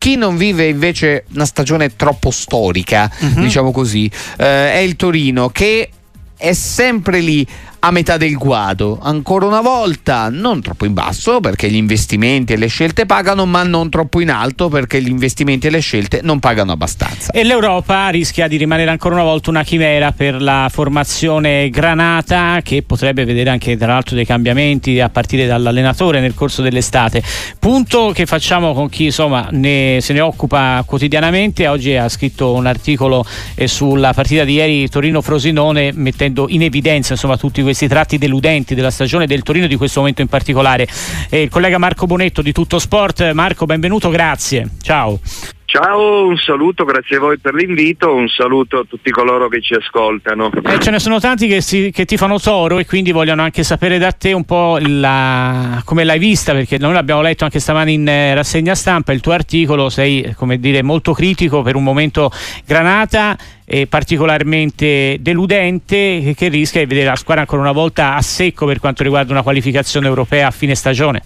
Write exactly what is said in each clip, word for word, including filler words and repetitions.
Chi non vive invece una stagione troppo storica, uh-huh. diciamo così, eh, è il Torino, che è sempre lì a metà del guado, ancora una volta non troppo in basso perché gli investimenti e le scelte pagano, ma non troppo in alto perché gli investimenti e le scelte non pagano abbastanza. E l'Europa rischia di rimanere ancora una volta una chimera per la formazione granata, che potrebbe vedere anche tra l'altro dei cambiamenti a partire dall'allenatore nel corso dell'estate. Punto che facciamo con chi insomma ne, se ne occupa quotidianamente. Oggi ha scritto un articolo eh, sulla partita di ieri Torino-Frosinone, mettendo in evidenza insomma tutti questi tratti deludenti della stagione del Torino, di questo momento in particolare. Eh, il collega Marco Bonetto di Tutto Sport. Marco, benvenuto, grazie. Ciao. Ciao, un saluto, grazie a voi per l'invito, un saluto a tutti coloro che ci ascoltano. Eh, ce ne sono tanti che, si, che tifano Toro e quindi vogliono anche sapere da te un po' la, come l'hai vista, perché noi l'abbiamo letto anche stamani in eh, rassegna stampa, il tuo articolo, sei come dire molto critico per un momento Granata, e particolarmente deludente, che, che rischia di vedere la squadra ancora una volta a secco per quanto riguarda una qualificazione europea a fine stagione.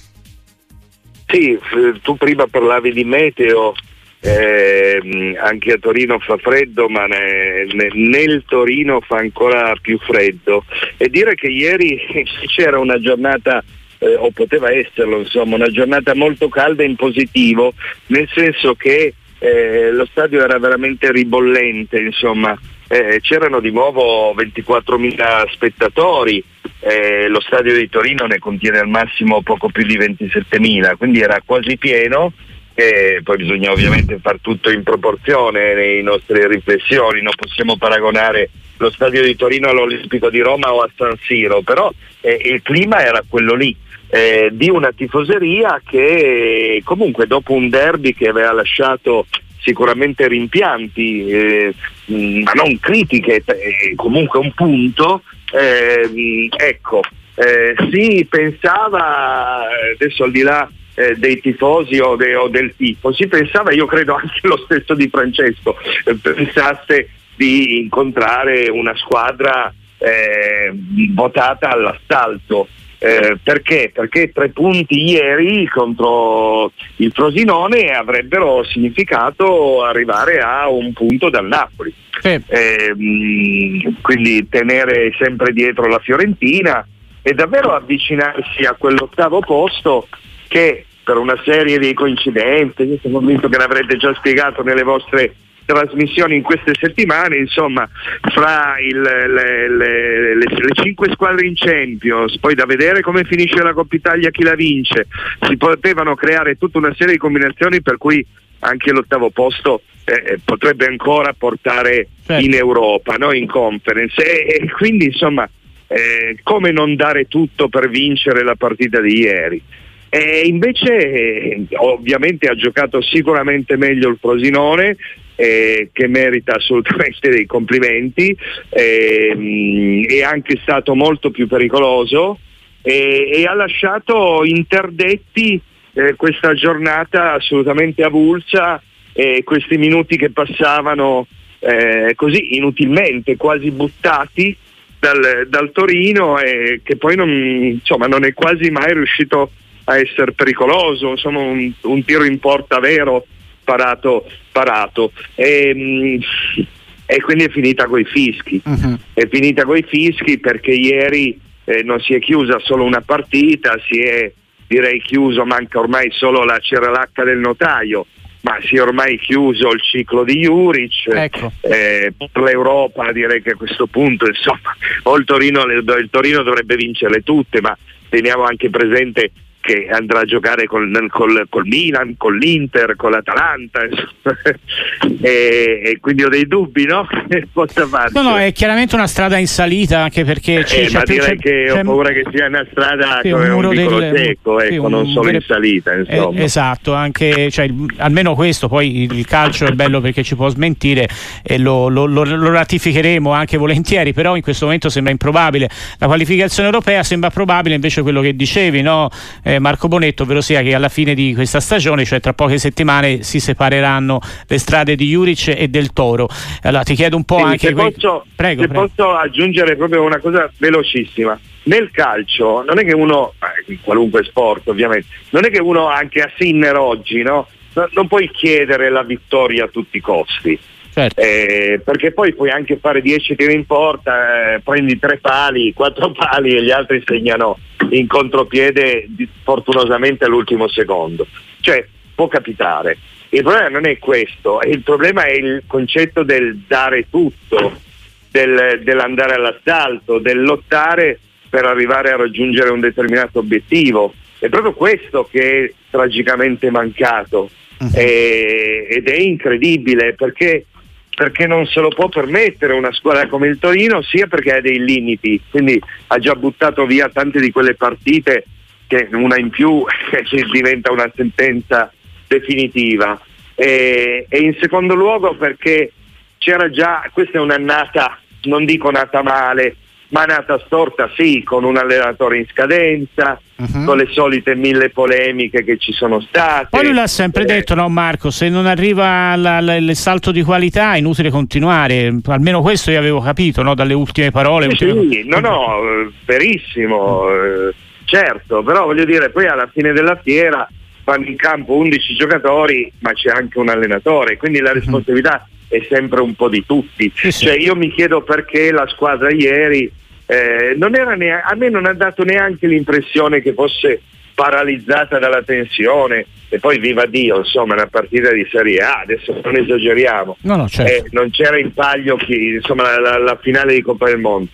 Sì, tu prima parlavi di meteo. Eh, anche a Torino fa freddo, ma ne, ne, nel Torino fa ancora più freddo, e dire che ieri c'era una giornata eh, o poteva esserlo insomma una giornata molto calda in positivo, nel senso che eh, lo stadio era veramente ribollente, insomma eh, c'erano di nuovo ventiquattromila spettatori, eh, lo stadio di Torino ne contiene al massimo poco più di ventisettemila, quindi era quasi pieno. E poi bisogna ovviamente far tutto in proporzione nei nostre riflessioni, non possiamo paragonare lo stadio di Torino all'Olimpico di Roma o a San Siro, però eh, il clima era quello lì, eh, di una tifoseria che comunque dopo un derby che aveva lasciato sicuramente rimpianti, eh, ma non critiche, eh, comunque un punto, eh, ecco, eh, si pensava, adesso al di là Eh, dei tifosi o, de, o del tifo, si pensava, io credo anche lo stesso di Francesco, eh, pensasse di incontrare una squadra eh, votata all'assalto. Eh, perché? Perché tre punti ieri contro il Frosinone avrebbero significato arrivare a un punto dal Napoli. Sì. Eh, quindi tenere sempre dietro la Fiorentina e davvero avvicinarsi a quell'ottavo posto che per una serie di coincidenze, io sono convinto che l'avrete già spiegato nelle vostre trasmissioni in queste settimane, insomma fra il, le, le, le, le cinque squadre in Champions, poi da vedere come finisce la Coppa Italia, chi la vince, si potevano creare tutta una serie di combinazioni per cui anche l'ottavo posto eh, potrebbe ancora portare certo. in Europa, no? In Conference, e, e quindi insomma eh, come non dare tutto per vincere la partita di ieri. E invece eh, ovviamente ha giocato sicuramente meglio il Frosinone, eh, che merita assolutamente dei complimenti, eh, è anche stato molto più pericoloso e, e ha lasciato interdetti eh, questa giornata assolutamente avulsa, e questi minuti che passavano eh, così inutilmente, quasi buttati dal, dal Torino, e che poi non, insomma, non è quasi mai riuscito a essere pericoloso, insomma un, un tiro in porta vero parato, parato. E, e quindi è finita coi fischi, uh-huh. è finita coi fischi perché ieri eh, non si è chiusa solo una partita, si è direi chiuso, manca ormai solo la ceralacca del notaio, ma si è ormai chiuso il ciclo di Juric, ecco. eh, per l'Europa direi che a questo punto insomma o il Torino, il Torino dovrebbe vincerle tutte, ma teniamo anche presente che andrà a giocare col, col, col Milan, con l'Inter, con l'Atalanta e, e quindi ho dei dubbi, no? No, no, è chiaramente una strada in salita, anche perché c'è, eh, c'è ma più, direi c'è, che c'è, ho paura che sia una strada sì, come un, un vicolo del, secco, ecco, sì, un, non solo vero, in salita, insomma. Eh, esatto, anche, cioè, almeno questo, poi il calcio è bello perché ci può smentire e lo, lo, lo, lo ratificheremo anche volentieri, però in questo momento sembra improbabile. La qualificazione europea sembra probabile, invece quello che dicevi, no, eh, Marco Bonetto, ovvero sia che alla fine di questa stagione, cioè tra poche settimane, si separeranno le strade di Juric e del Toro. Allora ti chiedo un po' sì, anche se que- posso, prego, se prego. posso aggiungere proprio una cosa velocissima. Nel calcio non è che uno, eh, in qualunque sport ovviamente, non è che uno, anche a Sinner oggi, no, no, non puoi chiedere la vittoria a tutti i costi. Certo. Eh, perché poi puoi anche fare dieci tiri in porta, eh, prendi tre pali, quattro pali e gli altri segnano in contropiede fortunosamente all'ultimo secondo. Cioè, può capitare. Il problema non è questo, il problema è il concetto del dare tutto, del, dell'andare all'assalto, del lottare per arrivare a raggiungere un determinato obiettivo. È proprio questo che è tragicamente mancato. Uh-huh. e, ed è incredibile perché perché non se lo può permettere una squadra come il Torino, sia perché ha dei limiti, quindi ha già buttato via tante di quelle partite che una in più diventa una sentenza definitiva, e, e in secondo luogo perché c'era già, questa è un'annata, non dico nata male, ma nata storta sì, con un allenatore in scadenza, uh-huh. con le solite mille polemiche che ci sono state. Poi lui l'ha sempre eh. detto, no Marco, se non arriva la, la, il salto di qualità è inutile continuare, almeno questo io avevo capito, no, dalle ultime parole. Sì, ultime... sì, no, no, verissimo, eh, certo, però voglio dire, poi alla fine della fiera vanno in campo undici giocatori, ma c'è anche un allenatore, quindi la responsabilità uh-huh. è sempre un po' di tutti. Sì, sì. Cioè io mi chiedo perché la squadra ieri Eh, non era neanche, a me non ha dato neanche l'impressione che fosse paralizzata dalla tensione, e poi viva Dio, insomma, una partita di Serie A, adesso non esageriamo, no, no, certo. eh, non c'era in palio chi, insomma, la, la, la finale di Coppa del Mondo.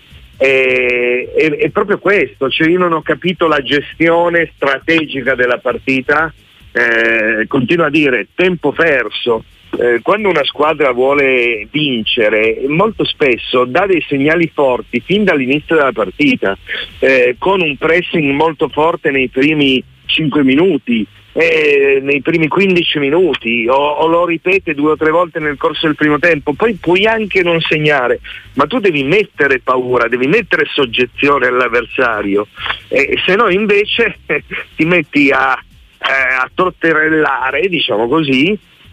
E, è, è proprio questo, cioè io non ho capito la gestione strategica della partita, eh, continuo a dire tempo perso. Eh, quando una squadra vuole vincere, molto spesso dà dei segnali forti fin dall'inizio della partita, eh, con un pressing molto forte nei primi cinque minuti, eh, nei primi quindici minuti, o, o lo ripete due o tre volte nel corso del primo tempo. Poi puoi anche non segnare, ma tu devi mettere paura, devi mettere soggezione all'avversario, eh, se no invece ti metti a, eh, a torterellare, diciamo così,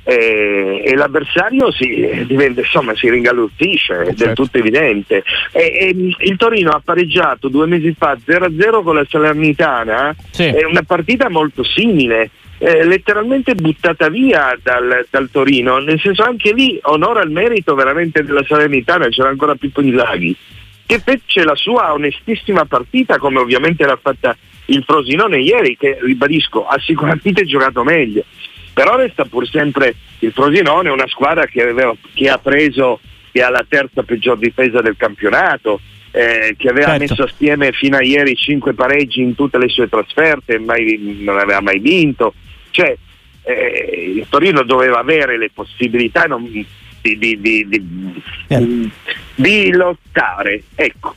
E, e l'avversario si diventa, insomma, si ringalluttisce, è certo. del tutto evidente. E, e il Torino ha pareggiato due mesi fa zero a zero con la Salernitana, sì. È una partita molto simile, eh, letteralmente buttata via dal, dal Torino, nel senso, anche lì onore al merito veramente della Salernitana, c'era ancora Pippo Inzaghi che fece la sua onestissima partita, come ovviamente l'ha fatta il Frosinone ieri, che ribadisco ha sicuramente giocato meglio. Però resta pur sempre il Frosinone, una squadra che, aveva, che ha preso, che ha la terza peggior difesa del campionato, eh, che aveva certo. messo assieme fino a ieri cinque pareggi in tutte le sue trasferte, mai, non aveva mai vinto. Cioè, eh, il Torino doveva avere le possibilità non, di, di, di, di, di, di lottare, ecco.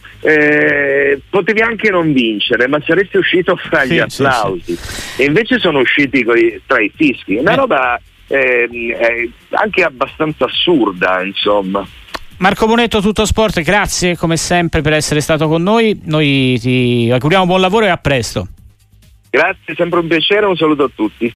Eh, potevi anche non vincere, ma saresti uscito fra gli sì, applausi, sì, sì. E invece sono usciti coi, tra i fischi, una eh. roba eh, eh, anche abbastanza assurda, insomma. Marco Bonetto, Tutto Sport, grazie come sempre per essere stato con noi, noi ti auguriamo buon lavoro e a presto. Grazie, sempre un piacere, un saluto a tutti.